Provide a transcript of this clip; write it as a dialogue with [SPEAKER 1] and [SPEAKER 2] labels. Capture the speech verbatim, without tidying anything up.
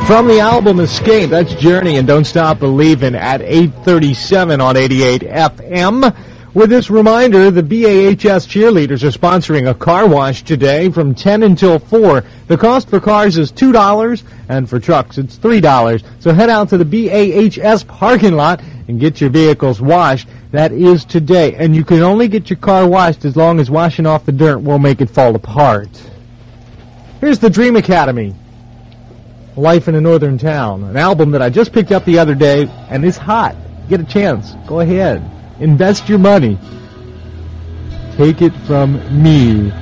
[SPEAKER 1] From the album Escape, that's Journey and Don't Stop Believin' at eight thirty-seven on eighty-eight F M. With this reminder, the B A H S cheerleaders are sponsoring a car wash today from ten until four. The cost for cars is two dollars, and for trucks it's three dollars. So head out to the B A H S parking lot and get your vehicles washed. That is today. And you can only get your car washed as long as washing off the dirt won't make it fall apart. Here's the Dream Academy, Life in a Northern Town, an album that I just picked up the other day, and it's hot. Get a chance. Go ahead. Invest your money. Take it from me.